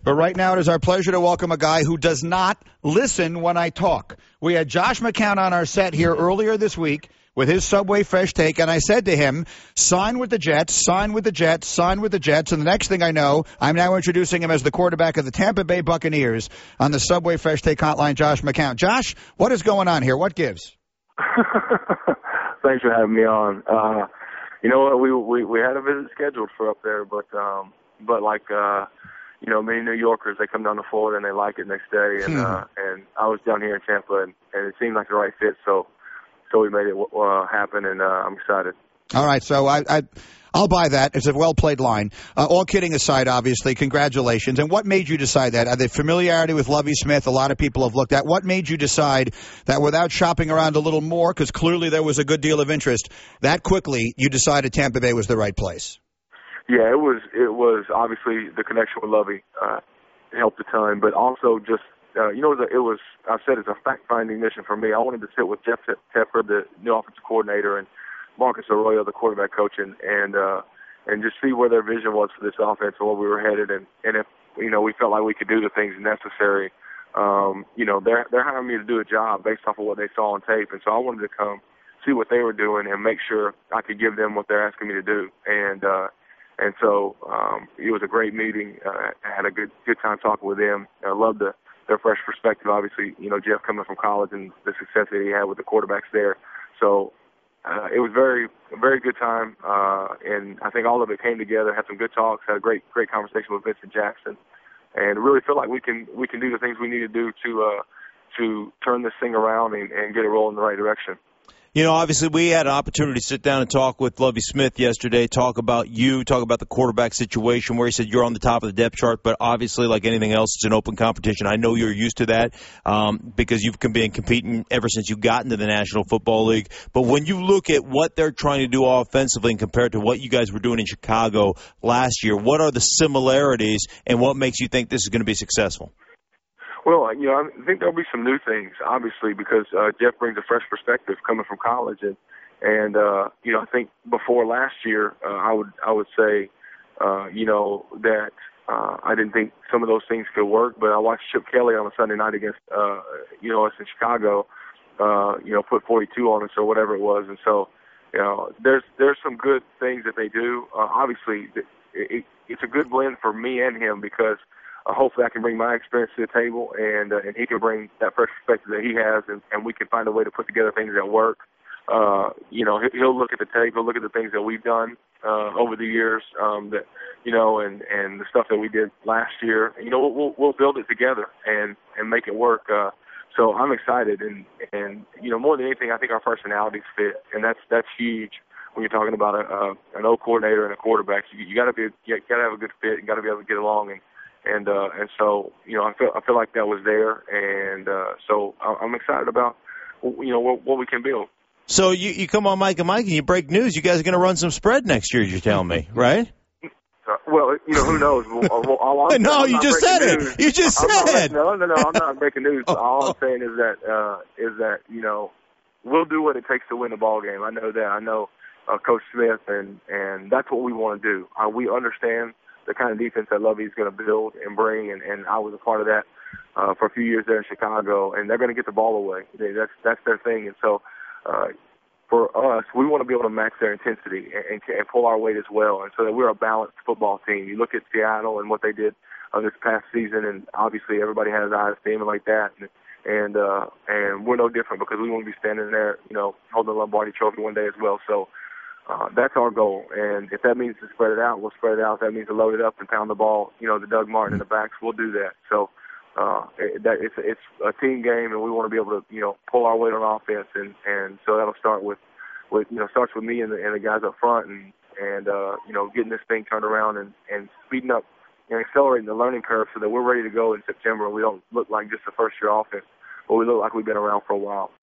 But right now it is our pleasure to welcome a guy who does not listen when I talk. We had Josh McCown on our set here earlier this week with his Subway Fresh take, and I said to him, sign with the Jets, sign with the Jets, sign with the Jets. And the next thing I know, I'm now introducing him as the quarterback of the Tampa Bay Buccaneers on the Subway Fresh Take hotline, Josh McCown. Josh, what is going on here? What gives? Thanks for having me on. You know what? We had a visit scheduled for up there, but like you know, many New Yorkers, they come down to Florida and they like it next day, and I was down here in Tampa, and it seemed like the right fit, so we made it happen, and I'm excited. All right, so I'll buy that. It's a well-played line. All kidding aside, obviously, congratulations. And what made you decide that? The familiarity with Lovie Smith, a lot of people have looked at. What made you decide that without shopping around a little more, because clearly there was a good deal of interest, that quickly you decided Tampa Bay was the right place? Yeah, it was obviously the connection with Lovie helped a ton, but also just, you know, I said it's a fact-finding mission for me. I wanted to sit with Jeff Tepper, the new offensive coordinator, and Marcus Arroyo, the quarterback coach, and just see where their vision was for this offense and where we were headed, and if, you know, we felt like we could do the things necessary. You know, they're hiring me to do a job based off of what they saw on tape, and so I wanted to come see what they were doing and make sure I could give them what they're asking me to do, and so it was a great meeting. I had a good time talking with them. I loved their fresh perspective. Obviously, you know, Jeff coming from college and the success that he had with the quarterbacks there. So it was a very good time, and I think all of it came together. Had some good talks. Had a great conversation with Vincent Jackson, and really feel like we can do the things we need to do to turn this thing around and get it rolling in the right direction. You know, obviously we had an opportunity to sit down and talk with Lovie Smith yesterday, talk about the quarterback situation where he said you're on the top of the depth chart, but obviously like anything else, it's an open competition. I know you're used to that because you've been competing ever since you got into the National Football League. But when you look at what they're trying to do offensively and compared to what you guys were doing in Chicago last year, what are the similarities and what makes you think this is going to be successful? Well, you know, I think there'll be some new things, obviously, because Jeff brings a fresh perspective coming from college, and you know, I think before last year, I would say, you know, that I didn't think some of those things could work, but I watched Chip Kelly on a Sunday night against, you know, us in Chicago, you know, put 42 on us or whatever it was, and so, you know, there's some good things that they do. Obviously, it's a good blend for me and him because. Hopefully I can bring my experience to the table, and he can bring that fresh perspective that he has, and we can find a way to put together things that work. You know, he'll look at the tape, he'll look at the things that we've done over the years, that you know, and the stuff that we did last year. You know, we'll build it together and make it work. So I'm excited, and you know, more than anything, I think our personalities fit, and that's huge when you're talking about an old coordinator and a quarterback. You got to have a good fit, you got to be able to get along, and so, you know, I feel like that was there, and so I'm excited about, you know, what we can build. So you come on Mike and you break news. You guys are going to run some spread next year, you're telling me, right? Well, you know, who knows? No, you just said it. You just said it. No, I'm not breaking news. All I'm saying is that you know, we'll do what it takes to win the ball game. I know that. I know Coach Smith, and that's what we want to do. We understand the kind of defense that Lovie's going to build and bring, and I was a part of that for a few years there in Chicago, and they're going to get the ball away. That's their thing, and so for us, we want to be able to match their intensity and pull our weight as well, and so that we're a balanced football team. You look at Seattle and what they did this past season, and obviously everybody has eyes to him like that, and we're no different because we want to be standing there, you know, holding the Lombardi Trophy one day as well. So. That's our goal, and if that means to spread it out, we'll spread it out. If that means to load it up and pound the ball, you know, to Doug Martin in the backs, we'll do that. So it's a team game, and we want to be able to, you know, pull our weight on offense, and so that'll start with you know, starts with me and the guys up front, and you know, getting this thing turned around and speeding up and accelerating the learning curve so that we're ready to go in September and we don't look like just a first-year offense, but we look like we've been around for a while.